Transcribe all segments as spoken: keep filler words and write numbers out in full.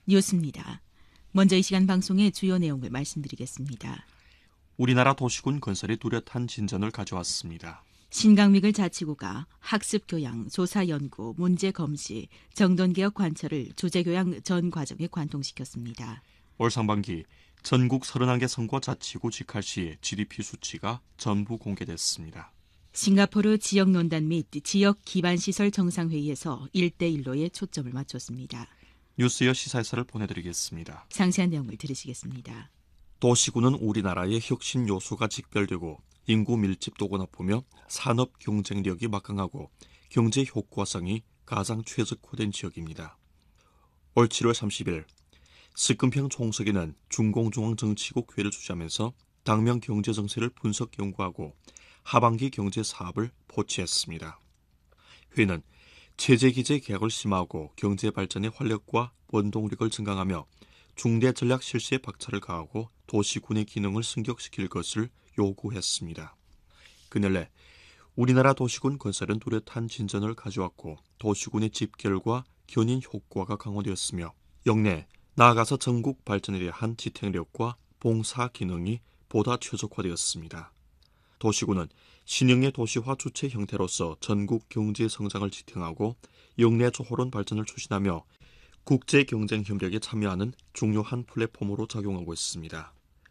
뉴스입니다. 먼저 이 시간 방송의 주요 내용을 말씀드리겠습니다. 우리나라 도시군 건설이 뚜렷한 진전을 가져왔습니다. 신강미글 자치구가 학습교양, 조사연구, 문제검시, 정돈개혁 관철을 조제교양 전 과정에 관통시켰습니다. 올 상반기 전국 서른한 개 성과 자치구 직할시의 지디피 수치가 전부 공개됐습니다. 싱가포르 지역논단 및 지역기반시설 정상회의에서 일 대 일로에 초점을 맞췄습니다. 뉴스여 시사회사를 보내드리겠습니다. 상세한 내용을 들으시겠습니다. 도시군은 우리나라의 혁신 요소가 직결되고 인구 밀집도가 높으며 산업 경쟁력이 막강하고 경제 효과성이 가장 최적화된 지역입니다. 올 칠월 삼십일 스금평 총서기는 중공중앙정치국 회를 주재하면서 당면 경제 정세를 분석 연구하고 하반기 경제 사업을 포치했습니다. 회는 체제 기재 개혁을 심화하고 경제 발전의 활력과 원동력을 증강하며 중대 전략 실시에 박차를 가하고 도시군의 기능을 승격시킬 것을 요구했습니다. 그날래 우리나라 도시군 건설은 뚜렷한 진전을 가져왔고 도시군의 집결과 견인 효과가 강화되었으며 역내 나아가서 전국 발전에 대한 지탱력과 봉사 기능이 보다 최적화되었습니다. 도시군은 신형의 도시화 주체 형태로서 전국 경제 성장을 지탱하고 역내 조호론 발전을 추진하며 국제 경쟁 협력에 참여하는 중요한 플랫폼으로 작용하고 있습니다.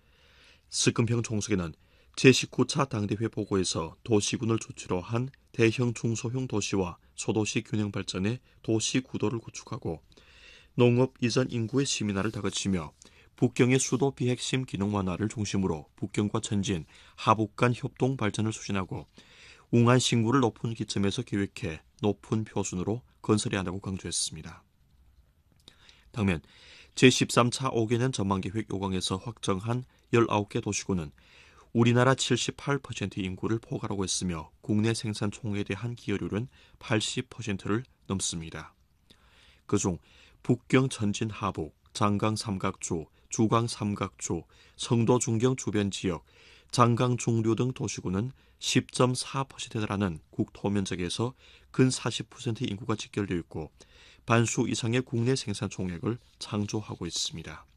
스금평 총서기는 제십구 차 당대회 보고에서 도시군을 주체로 한 대형 중소형 도시와 소도시 균형 발전의 도시 구도를 구축하고 농업 이전 인구의 시민화를 다그치며 북경의 수도 비핵심 기능 완화를 중심으로 북경과 천진, 하북 간 협동 발전을 추진하고 웅한 신구를 높은 기점에서 계획해 높은 표준으로 건설해야 한다고 강조했습니다. 당면 제십삼 차 오 개년 전망계획 요강에서 확정한 열아홉 개 도시군은 우리나라 칠십팔 퍼센트 인구를 포괄하고 있으며 국내 생산 총액에 대한 기여율은 팔십 퍼센트를 넘습니다. 그중 북경 천진 하북, 장강 삼각주, 주강 삼각주, 성도 중경 주변 지역, 장강 중류 등 도시군은 십 점 사 퍼센트에 달하는 국토 면적에서 근 사십 퍼센트 인구가 직결되어 있고 반수 이상의 국내 생산 총액을 창조하고 있습니다.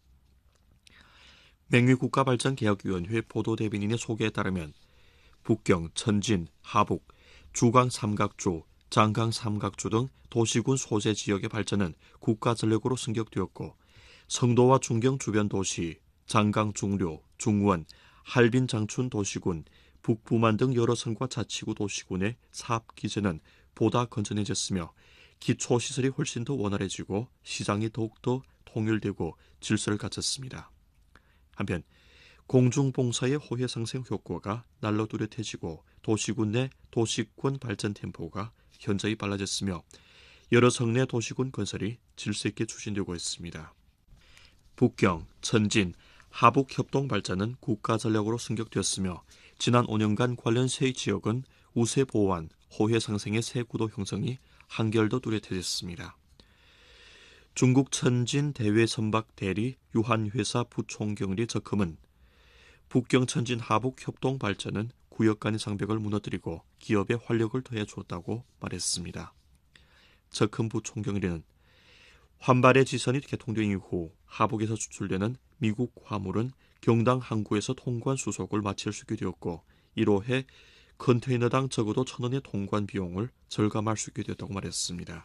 맹위국가발전개혁위원회 보도대변인의 소개에 따르면 북경, 천진, 하북, 주강 삼각주, 장강 삼각주 등 도시군 소재 지역의 발전은 국가전력으로 승격되었고 성도와 중경 주변 도시, 장강 중료, 중원, 할빈 장춘 도시군, 북부만 등 여러 성과 자치구 도시군의 사업 기제는 보다 건전해졌으며 기초시설이 훨씬 더 원활해지고 시장이 더욱더 통일되고 질서를 갖췄습니다. 한편 공중봉사의 호혜 상생 효과가 날로 뚜렷해지고 도시군 내 도시권 발전 템포가 현저히 빨라졌으며 여러 성내 도시군 건설이 질서 있게 추진되고 있습니다. 북경, 천진, 하북 협동 발전은 국가 전략으로 승격되었으며 지난 오 년간 관련 세 지역은 우세 보완, 호혜 상생의 새 구도 형성이 한결 더 뚜렷해졌습니다. 중국 천진 대외 선박 대리 유한회사 부총경리 적금은 북경 천진 하북 협동 발전은 구역 간의 장벽을 무너뜨리고 기업에 활력을 더해 주었다고 말했습니다. 적금 부총경리는 환발의 지선이 개통된 이후 하북에서 수출되는 미국 화물은 경당 항구에서 통관 수속을 마칠 수 있게 되었고 이로 해 컨테이너당 적어도 천 원의 통관 비용을 절감할 수 있게 되었다고 말했습니다.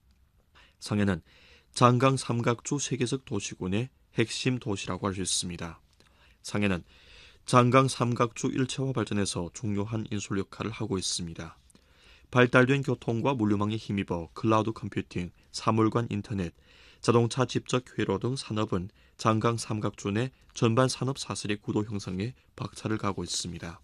상해는 장강 삼각주 세계적 도시군의 핵심 도시라고 할 수 있습니다. 상해는 장강 삼각주 일체화 발전에서 중요한 인솔 역할을 하고 있습니다. 발달된 교통과 물류망에 힘입어 클라우드 컴퓨팅, 사물관 인터넷, 자동차 집적 회로 등 산업은 장강 삼각주 내 전반 산업 사슬의 구도 형성에 박차를 가하고 있습니다.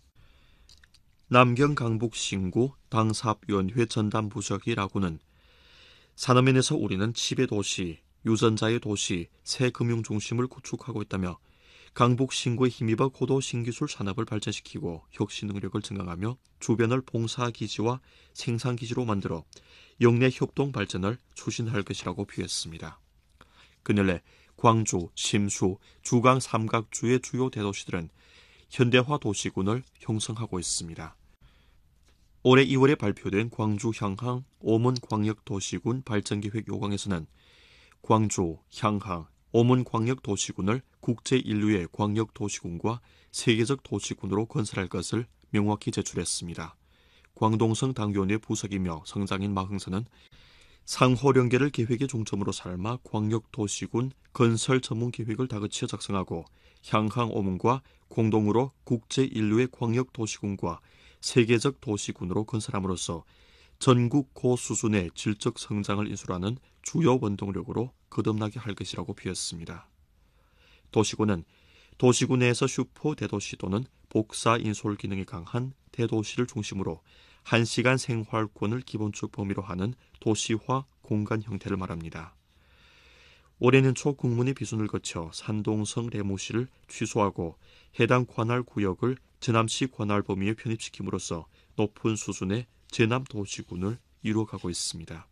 남경 강북 신구 당사업위원회 전담부서기라고는 산업면에서 우리는 칩의 도시, 유전자의 도시, 새 금융 중심을 구축하고 있다며 강북 신구에 힘입어 고도 신기술 산업을 발전시키고 혁신 능력을 증강하며 주변을 봉사기지와 생산기지로 만들어 역내 협동 발전을 추진할 것이라고 표했습니다. 그날래 광주, 심수, 주강 삼각주의 주요 대도시들은 현대화 도시군을 형성하고 있습니다. 올해 이월에 발표된 광주 향항 오문 광역도시군 발전계획 요강에서는 광주, 향항, 오문광역도시군을 국제인류의 광역도시군과 세계적 도시군으로 건설할 것을 명확히 제출했습니다. 광동성 당위원회 부석이며 성장인 마흥선은 상호령계를 계획의 중점으로 삼아 광역도시군 건설 전문 계획을 다그치어 작성하고 향항 오문과 공동으로 국제인류의 광역도시군과 세계적 도시군으로 건설함으로써 전국 고수준의 질적 성장을 인수하는 주요 원동력으로 거듭나게 할 것이라고 비었습니다. 도시군은 도시군 내에서 슈퍼 대도시 또는 복사 인솔 기능이 강한 대도시를 중심으로 한시간 생활권을 기본적 범위로 하는 도시화 공간 형태를 말합니다. 올해는 초 국문의 비준을 거쳐 산동성 레무시를 취소하고 해당 관할 구역을 전남시 관할 범위에 편입시킴으로써 높은 수준의 제남도시군을 이루어가고 있습니다.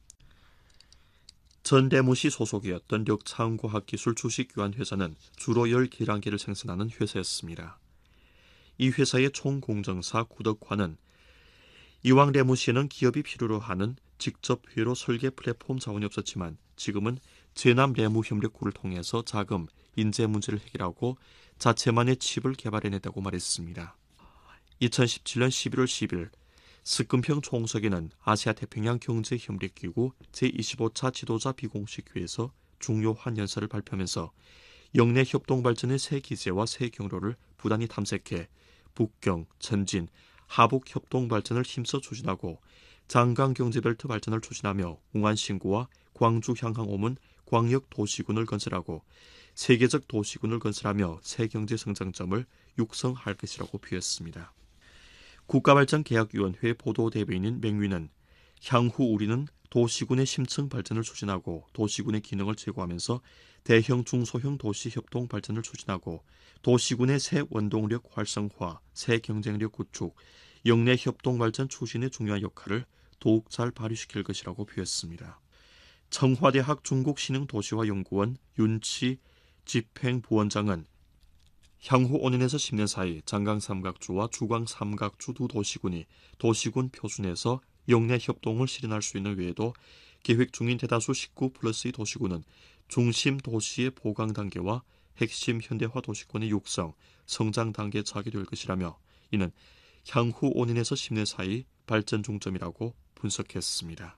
전 레무시 소속이었던 력차원과학기술 주식교환회사는 주로 열 계량기를 생산하는 회사였습니다. 이 회사의 총공정사 구덕환은 이왕 레무시에는 기업이 필요로 하는 직접 회로 설계 플랫폼 자원이 없었지만 지금은 제남 레무협력구를 통해서 자금, 인재 문제를 해결하고 자체만의 칩을 개발해냈다고 말했습니다. 이천십칠년 십일월 십일 스금평 총석에는 아시아태평양 경제협력기구 제이십오차 지도자 비공식회에서 중요한 연설을 발표하면서 영내 협동발전의 새 기제와 새 경로를 부단히 탐색해 북경, 천진, 하북 협동발전을 힘써 추진하고 장강경제벨트 발전을 추진하며 웅안신구와 광주 향항 오문 광역도시군을 건설하고 세계적 도시군을 건설하며 새 경제성장점을 육성할 것이라고 비었습니다. 국가발전계약위원회 보도대변인 맹위는 향후 우리는 도시군의 심층 발전을 추진하고 도시군의 기능을 제고하면서 대형 중소형 도시 협동 발전을 추진하고 도시군의 새 원동력 활성화, 새 경쟁력 구축, 영내 협동 발전 추진의 중요한 역할을 더욱 잘 발휘시킬 것이라고 표했습니다. 청와대학 중국신흥도시화연구원 윤치 집행부원장은 향후 오 년에서 십 년 사이 장강삼각주와 주광삼각주 두 도시군이 도시군 표준에서 영내 협동을 실현할 수 있는 외에도 계획 중인 대다수 십구 플러스 이 도시군은 중심 도시의 보강 단계와 핵심 현대화 도시권의 육성, 성장 단계에 차게 될 것이라며 이는 향후 오 년에서 십 년 사이 발전 중점이라고 분석했습니다.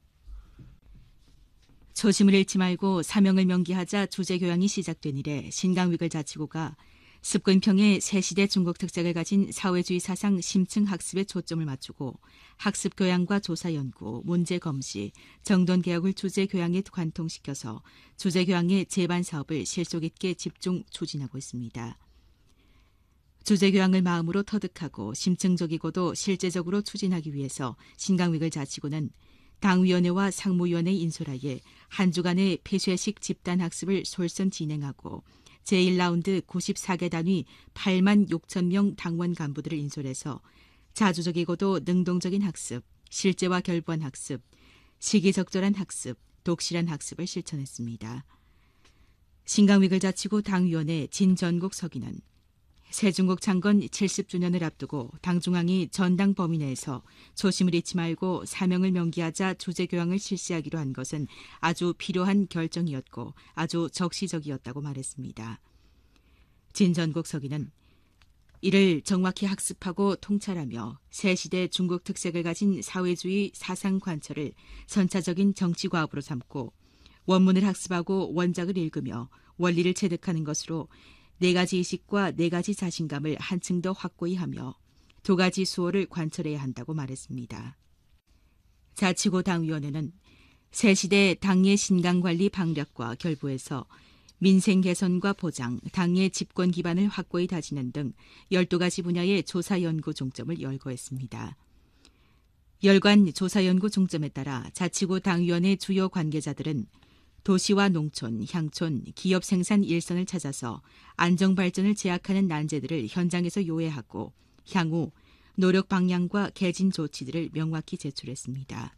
초심을 잃지 말고 사명을 명기하자 주제교양이 시작된 이래 신강위글자치구가 습근평의 새시대 중국 특색을 가진 사회주의 사상 심층 학습에 초점을 맞추고 학습 교양과 조사 연구, 문제 검시, 정돈 개혁을 주제 교양에 관통시켜서 주제 교양의 제반 사업을 실속 있게 집중 추진하고 있습니다. 주제 교양을 마음으로 터득하고 심층적이고도 실제적으로 추진하기 위해서 신강위글자치구는 당위원회와 상무위원회 인솔하에 한 주간의 폐쇄식 집단학습을 솔선 진행하고 제일 라운드 구십사 개 단위 팔만 육천 명 당원 간부들을 인솔해서 자주적이고도 능동적인 학습, 실제와 결부한 학습, 시기적절한 학습, 독실한 학습을 실천했습니다. 신강위글자치구 당위원회 진전국 서기는 새중국 창건 칠십 주년을 앞두고 당중앙이 전당 범위 내에서 초심을 잃지 말고 사명을 명기하자 주제교양을 실시하기로 한 것은 아주 필요한 결정이었고 아주 적시적이었다고 말했습니다. 진전국 서기는 이를 정확히 학습하고 통찰하며 새시대 중국 특색을 가진 사회주의 사상 관철을 선차적인 정치과업으로 삼고 원문을 학습하고 원작을 읽으며 원리를 체득하는 것으로 네 가지 의식과 네 가지 자신감을 한층 더 확고히 하며 두 가지 수호를 관철해야 한다고 말했습니다. 자치구 당위원회는 새시대 당의 신강관리 방략과 결부해서 민생 개선과 보장, 당의 집권 기반을 확고히 다지는 등 열두 가지 분야의 조사 연구 중점을 열거했습니다. 열관 조사 연구 중점에 따라 자치구 당위원회 주요 관계자들은 도시와 농촌, 향촌, 기업 생산 일선을 찾아서 안정발전을 제약하는 난제들을 현장에서 요해하고 향후 노력 방향과 개진 조치들을 명확히 제출했습니다.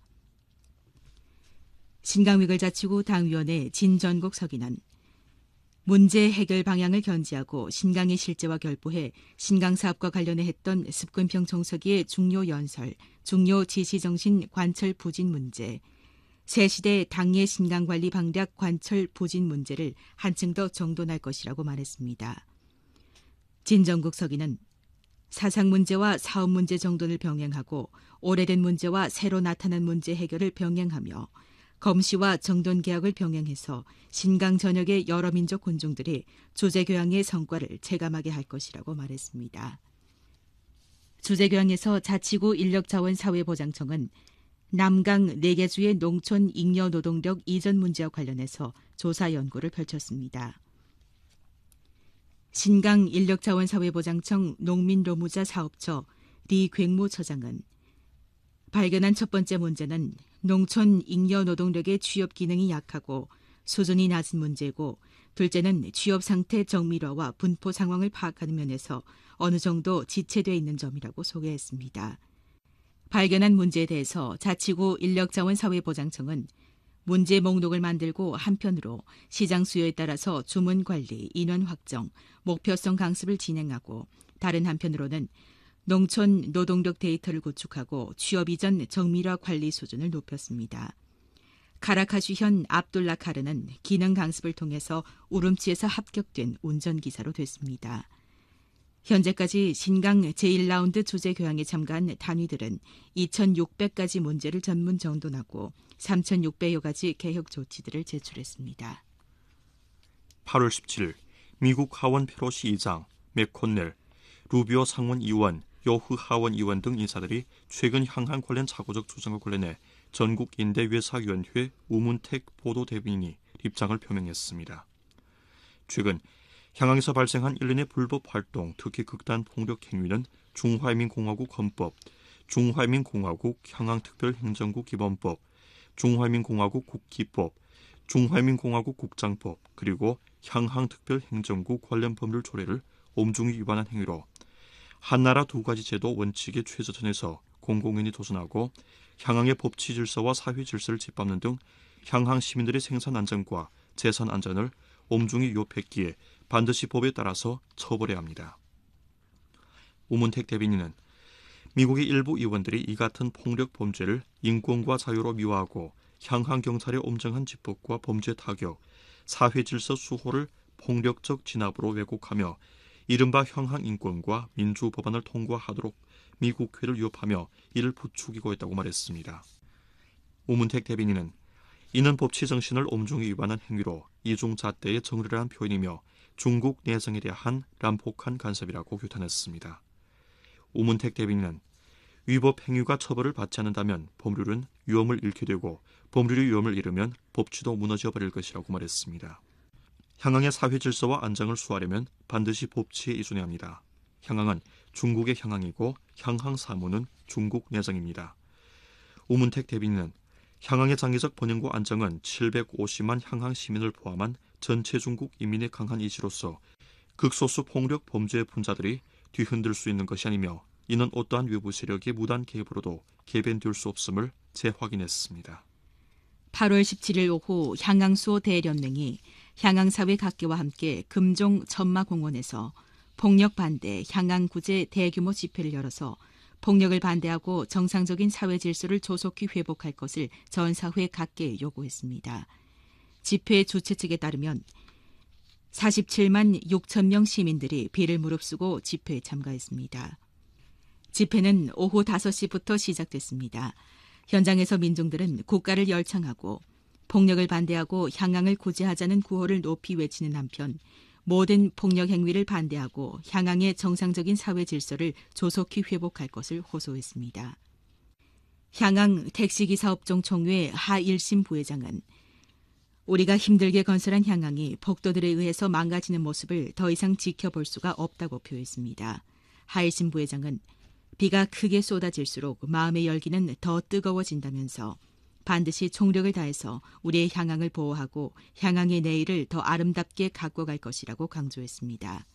신강위글자치구 당위원회 진전국 서기는 문제 해결 방향을 견지하고 신강의 실제와 결부해 신강사업과 관련해 했던 습근평 총서기의 중요 연설, 중요 지시정신 관철 부진 문제, 새 시대 당의 신강관리 방략 관철 부진 문제를 한층 더 정돈할 것이라고 말했습니다. 진정국 서기는 사상 문제와 사업 문제 정돈을 병행하고 오래된 문제와 새로 나타난 문제 해결을 병행하며 검시와 정돈 개혁을 병행해서 신강 전역의 여러 민족 군중들이 주제교양의 성과를 체감하게 할 것이라고 말했습니다. 주제교양에서 자치구 인력자원사회보장청은 남강 네 개 주의 농촌 잉여 노동력 이전 문제와 관련해서 조사 연구를 펼쳤습니다. 신강 인력자원사회보장청 농민노무자 사업처 리광무 처장은 발견한 첫 번째 문제는 농촌 잉여 노동력의 취업 기능이 약하고 수준이 낮은 문제고, 둘째는 취업 상태 정밀화와 분포 상황을 파악하는 면에서 어느 정도 지체되어 있는 점이라고 소개했습니다. 발견한 문제에 대해서 자치구 인력자원사회보장청은 문제 목록을 만들고 한편으로 시장 수요에 따라서 주문 관리, 인원 확정, 목표성 강습을 진행하고, 다른 한편으로는 농촌 노동력 데이터를 구축하고 취업 이전 정밀화 관리 수준을 높였습니다. 카라카슈현 압둘라 카르는 기능 강습을 통해서 우름치에서 합격된 운전기사로 됐습니다. 현재까지 신강 제일 라운드 주제교양에 참가한 단위들은 이천육백 가지 문제를 전문 정돈하고 삼천육백여 가지 개혁 조치들을 제출했습니다. 팔월 십칠일 미국 하원 페로시 의장, 맥코넬, 루비오 상원 의원, 여후 하원 의원 등 인사들이 최근 향항 관련 자구적 주장과 관련해 전국인대외사위원회 우문택 보도대변인이 입장을 표명했습니다. 최근 향항에서 발생한 일련의 불법 활동, 특히 극단 폭력 행위는 중화인민공화국 헌법, 중화인민공화국 향항특별행정구 기본법, 중화인민공화국 국기법, 중화인민공화국 국장법, 그리고 향항특별행정구 관련 법률 조례를 엄중히 위반한 행위로 한나라 두 가지 제도 원칙의 최저선에서 공공연히 도전하고 향항의 법치 질서와 사회 질서를 짓밟는 등 향항 시민들의 생산 안전과 재산 안전을 엄중히 위협했기에 반드시 법에 따라서 처벌해야 합니다. 우문택 대변인은 미국의 일부 의원들이 이 같은 폭력 범죄를 인권과 자유로 미화하고 향항 경찰의 엄정한 집법과 범죄 타격, 사회 질서 수호를 폭력적 진압으로 왜곡하며 이른바 향항 인권과 민주 법안을 통과하도록 미국 국회를 위협하며 이를 부추기고 있다고 말했습니다. 우문택 대변인은 이는 법치 정신을 엄중히 위반한 행위로 이중잣대의 정례한 표현이며 중국 내정에 대한 난폭한 간섭이라고 규탄했습니다. 우문택 대변인은 위법 행위가 처벌을 받지 않는다면 법률은 위엄을 잃게 되고 법률이 위엄을 잃으면 법치도 무너져 버릴 것이라고 말했습니다. 향항의 사회 질서와 안정을 수호하려면 반드시 법치에 의존해야 합니다. 향항은 중국의 향항이고 향항 사무는 중국 내정입니다. 우문택 대변인은 향항의 장기적 번영과 안정은 칠백오십만 향항 시민을 포함한 전체 중국 인민의 강한 의지로서 극소수 폭력 범죄의 분자들이 뒤흔들 수 있는 것이 아니며 이는 어떠한 외부 세력의 무단 개입으로도 개변될 수 없음을 재확인했습니다. 팔월 십칠일 오후 향항수호 대연맹이 향항사회 각계와 함께 금종 천마공원에서 폭력 반대 향항구제 대규모 집회를 열어서 폭력을 반대하고 정상적인 사회 질서를 조속히 회복할 것을 전 사회 각계에 요구했습니다. 집회 주최 측에 따르면 사십칠만 육천 명 시민들이 비를 무릅쓰고 집회에 참가했습니다. 집회는 오후 다섯 시부터 시작됐습니다. 현장에서 민중들은 국가를 열창하고 폭력을 반대하고 향항을 구제하자는 구호를 높이 외치는 한편 모든 폭력 행위를 반대하고 향항의 정상적인 사회 질서를 조속히 회복할 것을 호소했습니다. 향항 택시기사업종 총회 하일심 부회장은 우리가 힘들게 건설한 향항이 폭도들에 의해서 망가지는 모습을 더 이상 지켜볼 수가 없다고 표했습니다. 하일심 부회장은 비가 크게 쏟아질수록 마음의 열기는 더 뜨거워진다면서 반드시 총력을 다해서 우리의 향항을 보호하고 향항의 내일을 더 아름답게 갖고 갈 것이라고 강조했습니다.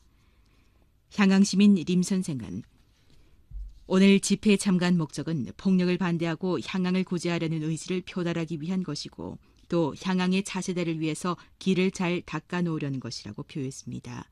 향항 시민 림 선생은 오늘 집회에 참가한 목적은 폭력을 반대하고 향항을 구제하려는 의지를 표달하기 위한 것이고 또 향항의 차세대를 위해서 길을 잘 닦아놓으려는 것이라고 표했습니다.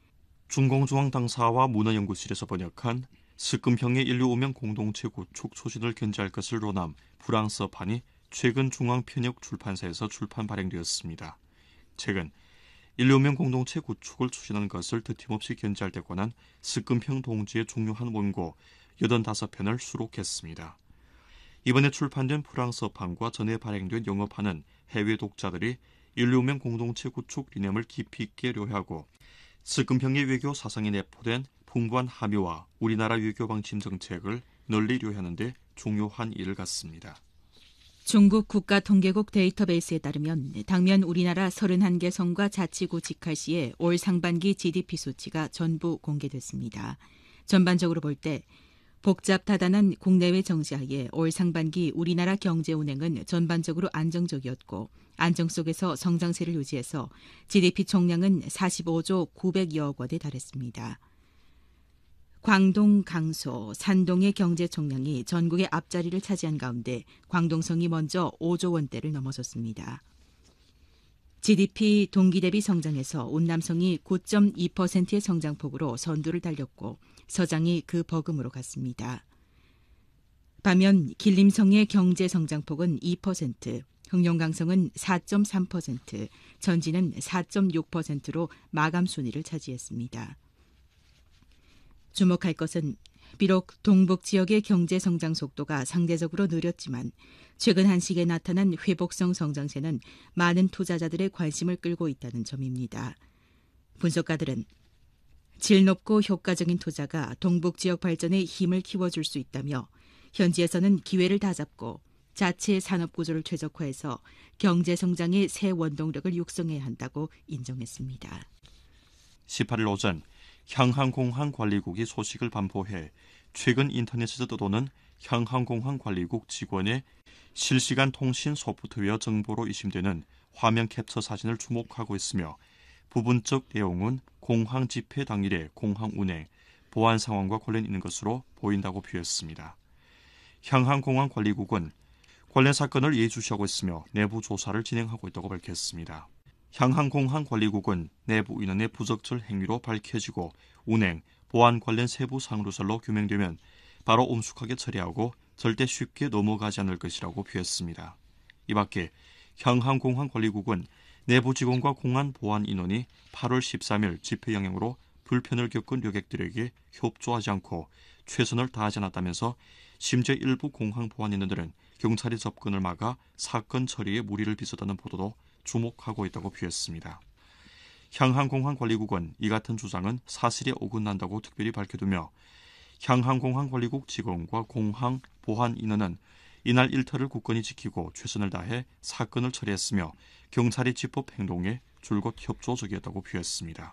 중공중앙당사와 문화연구실에서 번역한 스금형의 인류 오명 공동체 구축 초신을 견지할 것을 로남 프랑스어판이 최근 중앙편역 출판사에서 출판 발행되었습니다. 책은 인류문명 공동체 구축을 추진하는 것을 드팀없이 견지할 때 관한 스금평 동지의 중요한 원고 여든다섯 편을 수록했습니다. 이번에 출판된 프랑스어판과 전에 발행된 영어판은 해외 독자들이 인류문명 공동체 구축理念을 깊이 있게 료해하고 스금평의 외교 사상에 내포된 풍부한 함의와 우리나라 외교 방침 정책을 널리 료해하는 데 중요한 일을 갖습니다. 중국 국가통계국 데이터베이스에 따르면 당면 우리나라 서른한 개 성과 자치구 직할 시에 올 상반기 지디피 수치가 전부 공개됐습니다. 전반적으로 볼 때 복잡 다단한 국내외 정세하에 올 상반기 우리나라 경제 운행은 전반적으로 안정적이었고 안정 속에서 성장세를 유지해서 지디피 총량은 사십오조 구백여억 원에 달했습니다. 광동, 강서, 산동의 경제 총량이 전국의 앞자리를 차지한 가운데 광동성이 먼저 오조 원대를 넘어섰습니다. 지디피 동기 대비 성장에서 운남성이 구 점 이 퍼센트의 성장폭으로 선두를 달렸고 서장이 그 버금으로 갔습니다. 반면 길림성의 경제 성장폭은 이 퍼센트, 흑룡강성은 사 점 삼 퍼센트, 전진은 사 점 육 퍼센트로 마감 순위를 차지했습니다. 주목할 것은 비록 동북 지역의 경제 성장 속도가 상대적으로 느렸지만 최근 한 시기에 나타난 회복성 성장세는 많은 투자자들의 관심을 끌고 있다는 점입니다. 분석가들은 질 높고 효과적인 투자가 동북 지역 발전에 힘을 키워줄 수 있다며 현지에서는 기회를 다잡고 자체 산업 구조를 최적화해서 경제 성장의 새 원동력을 육성해야 한다고 인정했습니다. 십팔일 오전 향항공항관리국이 소식을 반포해 최근 인터넷에서 떠도는 향항공항관리국 직원의 실시간 통신 소프트웨어 정보로 의심되는 화면 캡처 사진을 주목하고 있으며 부분적 내용은 공항 집회 당일의 공항 운행, 보안 상황과 관련 있는 것으로 보인다고 표했습니다. 향항공항관리국은 관련 사건을 예의주시하고 있으며 내부 조사를 진행하고 있다고 밝혔습니다. 향항공항관리국은 내부 인원의 부적절 행위로 밝혀지고 운행, 보안 관련 세부 사항로설로 규명되면 바로 엄숙하게 처리하고 절대 쉽게 넘어가지 않을 것이라고 표했습니다. 이 밖에 향항공항관리국은 내부 직원과 공안 보안 인원이 팔월 십삼일 집회 영향으로 불편을 겪은旅客들에게 협조하지 않고 최선을 다하지 않았다면서 심지어 일부 공항 보안 인원들은 경찰이 접근을 막아 사건 처리에 무리를 빚었다는 보도도 주목하고 있다고 표했습니다. 향항공항관리국은 이 같은 주장은 사실에 어긋난다고 특별히 밝혀두며 향항공항관리국 직원과 공항 보안 인원은 이날 일터를 굳건히 지키고 최선을 다해 사건을 처리했으며 경찰의 집법 행동에 줄곧 협조적이었다고 표했습니다.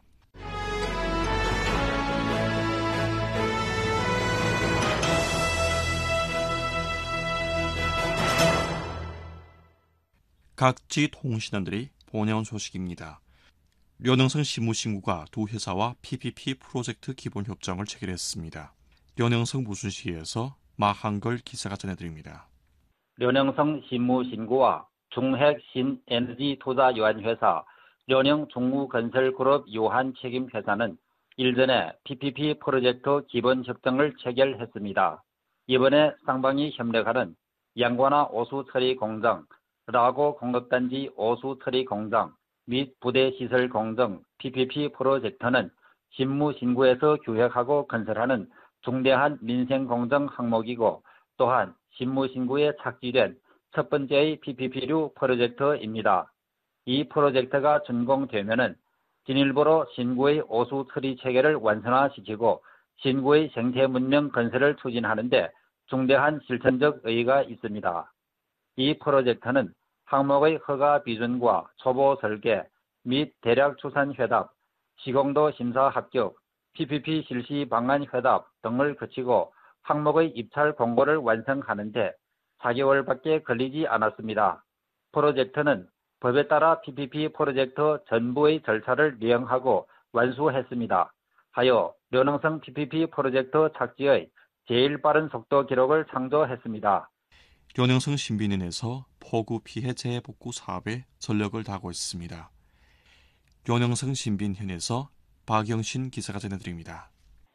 각지 통신원들이 보내온 소식입니다. 련영성 신무신구가 두 회사와 피피피 프로젝트 기본협정을 체결했습니다. 련영성 무순시에서 마한걸 기사가 전해드립니다. 련영성 신무신구와 중핵신에너지투자유한회사, 련영중무건설그룹 유한책임회사는 일전에 피피피 프로젝트 기본협정을 체결했습니다. 이번에 쌍방이 협력하는 양관화 오수처리공장, 라고 공급단지 오수처리공장 및 부대시설공정 피피피 프로젝트는 신무신구에서 기획하고 건설하는 중대한 민생공정 항목이고 또한 신무신구에 착지된 첫 번째의 피피피류 프로젝트입니다. 이 프로젝트가 준공되면은 진일보로 신구의 오수 처리 체계를 완성화시키고 신구의 생태 문명 건설을 추진하는 데 중대한 실천적 의의가 있습니다. 이 프로젝트는 항목의 허가 비준과 초보 설계 및 대략 추산 회답, 시공도 심사 합격, 피피피 실시 방안 회답 등을 거치고 항목의 입찰 공고를 완성하는 데 사 개월밖에 걸리지 않았습니다. 프로젝트는 법에 따라 피피피 프로젝트 전부의 절차를 이행하고 완수했습니다. 하여 련영성 피피피 프로젝트 착지의 제일 빠른 속도 기록을 창조했습니다. 련영성 신비는에서 폭우 피해 재복구 사업에 전력을 다하고 있습니다. 련영성 신빈현에서 박영신 기사가 전해드립니다.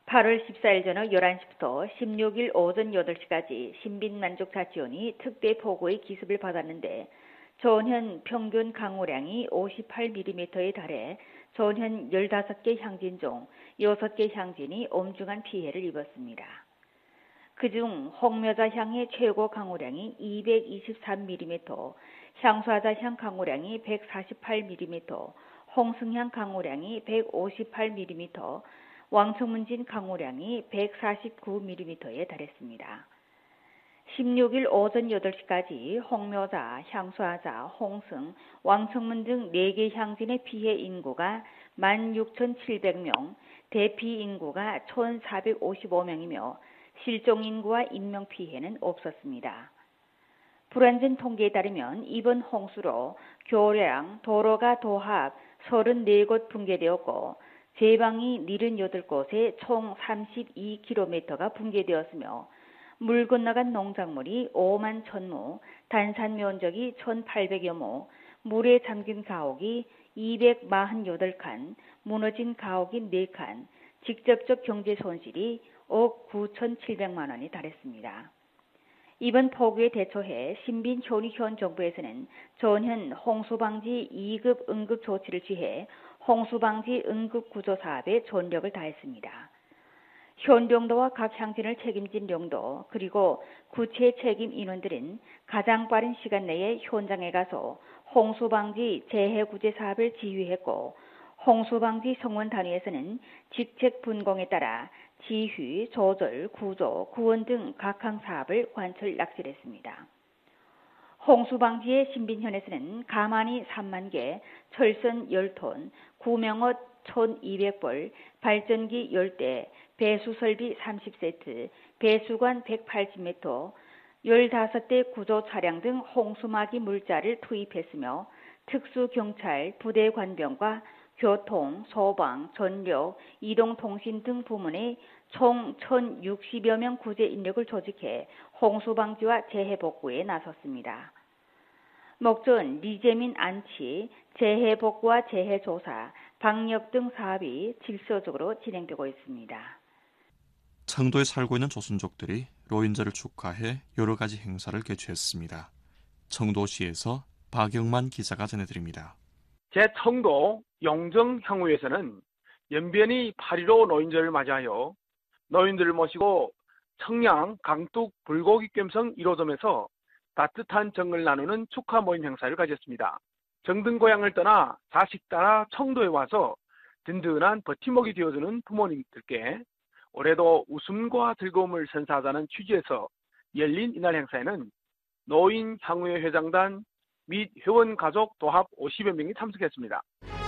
팔월 십사일 저녁 열한 시부터 십육일 오전 여덟 시까지 신빈만족자치원이 특대 폭우의 기습을 받았는데 전현 평균 강우량이 오십팔 밀리미터에 달해 전현 열다섯 개 향진 중 여섯 개 향진이 엄중한 피해를 입었습니다. 그중 홍묘자향의 최고 강우량이 이백이십삼 밀리미터, 향수화자향 강우량이 백사십팔 밀리미터, 홍승향 강우량이 백오십팔 밀리미터, 왕청문진 강우량이 백사십구 밀리미터에 달했습니다. 십육일 오전 여덟 시까지 홍묘자, 향수화자, 홍승, 왕청문 등 네 개 향진의 피해 인구가 만 육천칠백 명, 대피 인구가 천사백오십오 명이며 실종 인구와 인명피해는 없었습니다. 불안전 통계에 따르면 이번 홍수로 교량, 도로가 도합 서른네 곳 붕괴되었고 제방이 칠십팔 곳에 총 삼십이 킬로미터가 붕괴되었으며 물 건너간 농작물이 오만 천무, 단산 면적이 천팔백여 모, 물에 잠긴 가옥이 이백사십팔 칸, 무너진 가옥이 네 칸, 직접적 경제 손실이 억 구천칠백만 원이 달했습니다. 이번 폭우에 대처해 신빈 현의현 정부에서는 전현 홍수방지 이 급 응급 조치를 취해 홍수방지 응급구조 사업에 전력을 다했습니다. 현령도와 각 향진을 책임진 령도 그리고 구체 책임 인원들은 가장 빠른 시간 내에 현장에 가서 홍수방지 재해구제 사업을 지휘했고 홍수방지 성원 단위에서는 직책 분공에 따라 지휘, 조절, 구조, 구원 등 각항 사업을 관철 낙찰했습니다. 홍수방지의 신빈현에서는 가마니 삼만 개, 철선 십 톤, 구명옷 천이백 벌, 발전기 십 대, 배수설비 삼십 세트, 배수관 백팔십 미터, 십오 대 구조 차량 등 홍수막이 물자를 투입했으며 특수경찰, 부대관병과 교통, 소방, 전력, 이동통신 등 부문의 총 천육십여 명 구제 인력을 조직해 홍수방지와 재해복구에 나섰습니다. 목전 리재민 안치, 재해복구와 재해조사, 방역 등 사업이 질서적으로 진행되고 있습니다. 청도에 살고 있는 조선족들이 로인절을 축하해 여러 가지 행사를 개최했습니다. 청도시에서 박영만 기자가 전해드립니다. 제청도 영정향후에서는 연변이 팔일오 노인절을 맞이하여 노인들을 모시고 청양 강둑 불고기 깸성 일 호점에서 따뜻한 정을 나누는 축하 모임 행사를 가졌습니다. 정든 고향을 떠나 자식 따라 청도에 와서 든든한 버팀목이 되어주는 부모님들께 올해도 웃음과 즐거움을 선사하자는 취지에서 열린 이날 행사에는 노인 향후회 회장단 및 회원 가족 도합 오십여 명이 참석했습니다.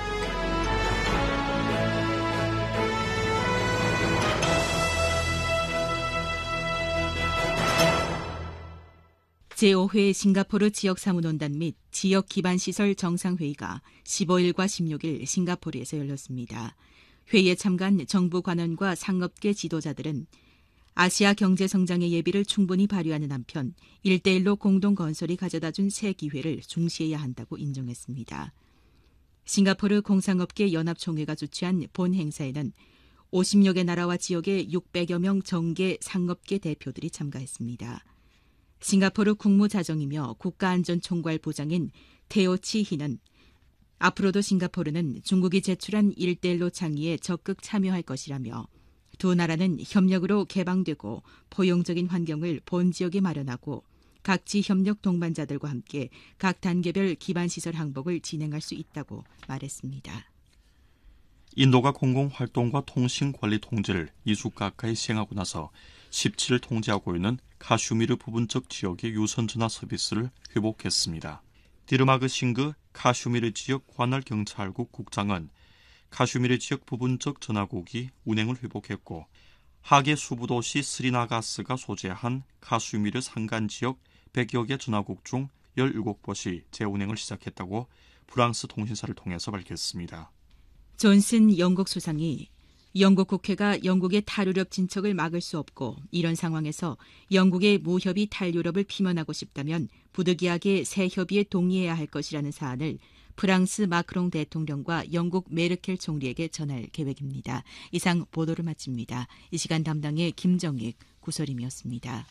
제오 회 싱가포르 지역사무논단 및 지역기반시설 정상회의가 십오일과 십육일 싱가포르에서 열렸습니다. 회의에 참가한 정부 관원과 상업계 지도자들은 아시아 경제성장의 예비를 충분히 발휘하는 한편 일대일로 공동건설이 가져다준 새 기회를 중시해야 한다고 인정했습니다. 싱가포르 공상업계 연합총회가 주최한 본 행사에는 오십여 개 나라와 지역의 육백여 명 정계 상업계 대표들이 참가했습니다. 싱가포르 국무자정이며 국가안전총괄부장인 테오치 희는 앞으로도 싱가포르는 중국이 제출한 일대일로倡의에 적극 참여할 것이라며 두 나라는 협력으로 개방되고 포용적인 환경을 본 지역에 마련하고 각지 협력 동반자들과 함께 각 단계별 기반시설 항복을 진행할 수 있다고 말했습니다. 인도가 공공활동과 통신관리 통제를 이 주 가까이 시행하고 나서 십칠 일 통제하고 있는 카슈미르 부분적 지역의 유선전화 서비스를 회복했습니다. 디르마그 싱그 카슈미르 지역 관할경찰국 국장은 카슈미르 지역 부분적 전화국이 운행을 회복했고 하계 수부도시 스리나가스가 소재한 카슈미르 산간 지역 백여 개 전화국 중 열일곱 곳이 재운행을 시작했다고 프랑스 통신사를 통해서 밝혔습니다. 존슨 영국 수상이 영국 국회가 영국의 탈유럽 진척을 막을 수 없고 이런 상황에서 영국의 무협의 탈유럽을 피면하고 싶다면 부득이하게 새 협의에 동의해야 할 것이라는 사안을 프랑스 마크롱 대통령과 영국 메르켈 총리에게 전할 계획입니다. 이상 보도를 마칩니다. 이 시간 담당의 김정익, 구설임이었습니다.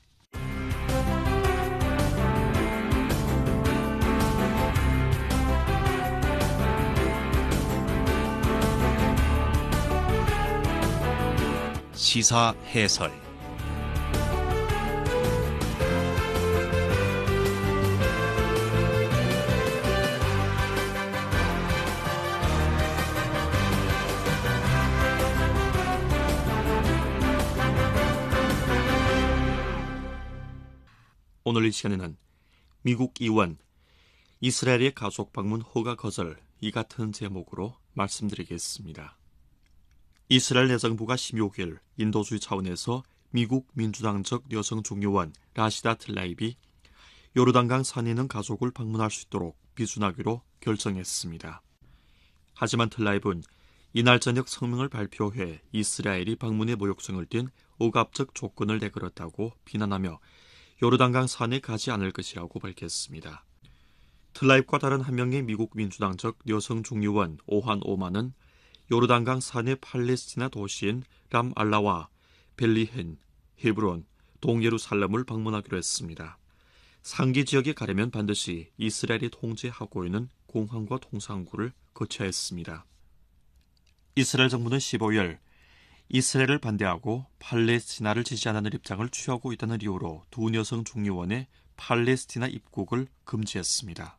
시사 해설. 오늘 이 시간에는 미국 이원, 이스라엘의 가족 방문 허가 거절, 이 같은 제목으로 말씀드리겠습니다. 이스라엘 내정부가 십육 일 인도주의 차원에서 미국 민주당적 여성 중요원 라시다 틀라입이 요르단강 산에 있는 가족을 방문할 수 있도록 비준하기로 결정했습니다. 하지만 틀라입은 이날 저녁 성명을 발표해 이스라엘이 방문의 모욕성을 띤 억압적 조건을 내걸었다고 비난하며 요르단강 산에 가지 않을 것이라고 밝혔습니다. 틀라입과 다른 한 명의 미국 민주당적 여성 중요원 오한 오만은 요르단강 산의 팔레스티나 도시인 람알라와 벨리헨, 헤브론, 동예루살렘을 방문하기로 했습니다. 상기 지역에 가려면 반드시 이스라엘이 통제하고 있는 공항과 통상구를 거쳐야 했습니다. 이스라엘 정부는 십오 일 이스라엘을 반대하고 팔레스티나를 지지하는 입장을 취하고 있다는 이유로 두 여성 중요원의 팔레스티나 입국을 금지했습니다.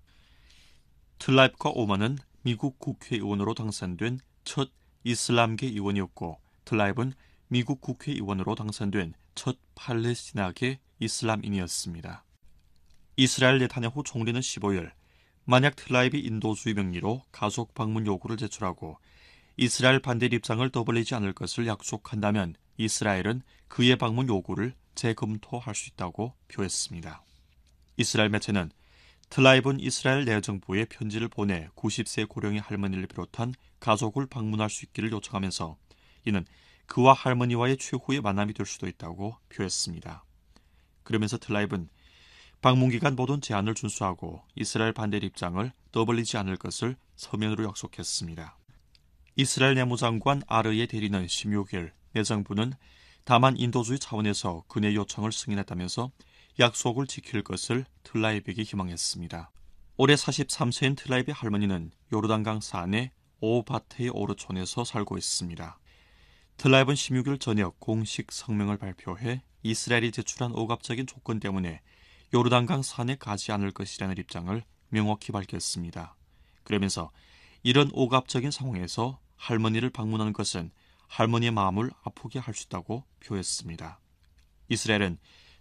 틀라입과 오만은 미국 국회의원으로 당선된 첫 이슬람계 의원이었고, 틀라입은 미국 국회의원으로 당선된 첫 팔레스티나계 이슬람인이었습니다. 이스라엘 네타냐후 총리는 십오 일 만약 틀라입이 인도주의 명의로 가족 방문 요구를 제출하고 이스라엘 반대 입장을 떠벌리지 않을 것을 약속한다면 이스라엘은 그의 방문 요구를 재검토할 수 있다고 표했습니다. 이스라엘 매체는 틀라입은 이스라엘 내정부에 편지를 보내 구십 세 고령의 할머니를 비롯한 가족을 방문할 수 있기를 요청하면서 이는 그와 할머니와의 최후의 만남이 될 수도 있다고 표했습니다. 그러면서 틀라입은 방문기간 모든 제한을 준수하고 이스라엘 반대 입장을 떠벌리지 않을 것을 서면으로 약속했습니다. 이스라엘 내무장관 아르의 대리는 십육 일 내정부는 다만 인도주의 차원에서 그의 요청을 승인했다면서 약속을 지킬 것을 틀라입에게 희망했습니다. 올해 사십삼 세인 틀라입의 할머니는 요르단강 산의 오바테의 오르촌에서 살고 있습니다. 틀라입은 십육 일 저녁 공식 성명을 발표해 이스라엘이 제출한 억압적인 조건 때문에 요르단강 산에 가지 않을 것이라는 입장을 명확히 밝혔습니다. 그러면서 이런 억압적인 상황에서 할머니를 방문하는 것은 할머니의 마음을 아프게 할 수 있다고 표했습니다. 이스라엘은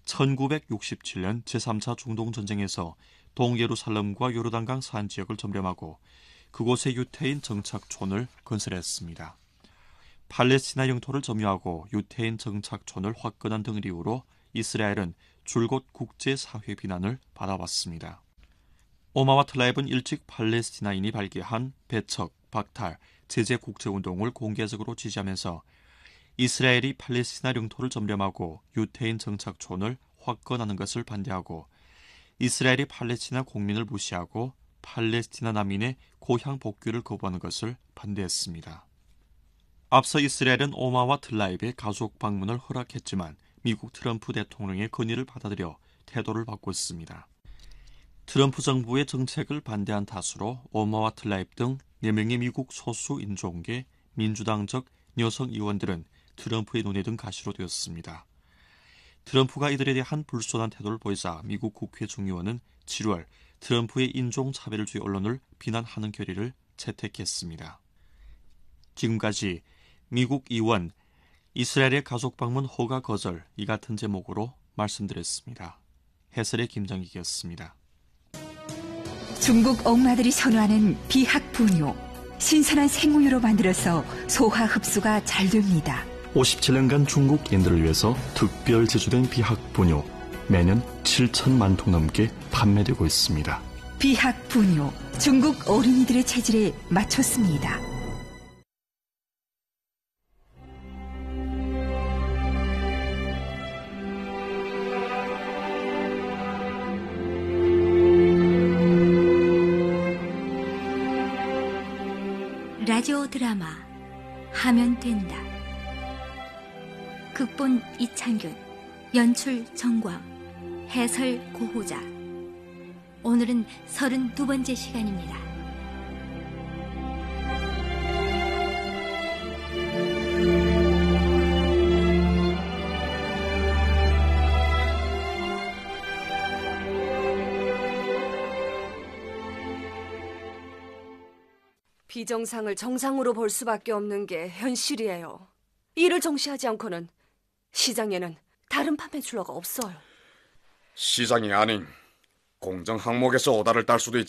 천구백육십칠 년 제삼 차 중동전쟁에서 동예루살렘과 요르단강 산 지역을 점령하고 그곳에 유태인 정착촌을 건설했습니다. 팔레스티나 영토를 점유하고 유태인 정착촌을 확건한 등을 이유로 이스라엘은 줄곧 국제사회 비난을 받아왔습니다. 오마와 틀라입은 일찍 팔레스티나인이 발기한 배척, 박탈, 제재 국제운동을 공개적으로 지지하면서 이스라엘이 팔레스티나 영토를 점령하고 유태인 정착촌을 확건하는 것을 반대하고 이스라엘이 팔레스티나 국민을 무시하고 팔레스티나 난민의 고향 복귀를 거부하는 것을 반대했습니다. 앞서 이스라엘은 오마와 틀라입의 가족 방문을 허락했지만 미국 트럼프 대통령의 건의를 받아들여 태도를 바꿨습니다. 트럼프 정부의 정책을 반대한 탓으로 오마와 틀라입 등 네 명의 미국 소수 인종계 민주당적 여성 의원들은 트럼프의 눈에 든 가시로 되었습니다. 트럼프가 이들에 대한 불손한 태도를 보이자 미국 국회 중의원은 칠월 트럼프의 인종차별주의 언론을 비난하는 결의를 채택했습니다. 지금까지 미국 이원, 이스라엘의 가족 방문 허가 거절, 이 같은 제목으로 말씀드렸습니다. 해설의 김정익이었습니다. 중국 엄마들이 선호하는 비학 분유. 신선한 생우유로 만들어서 소화 흡수가 잘 됩니다. 오십칠 년간 중국인들을 위해서 특별 제조된 비학 분유. 매년 칠천만 통 넘게 판매되고 있습니다. 비학 분유. 중국 어린이들의 체질에 맞췄습니다. 라디오 드라마 하면 된다. 극본 이창균, 연출 정광, 해설 고호자. 오늘은 서른두 번째 시간입니다. 비정상을 정상으로 볼 수밖에 없는 게 현실이에요. 이를 정시하지 않고는 시장에는 다른 판매출로가 없어요. 시장이 아닌 공정 항목에서 오다를 딸 수도 있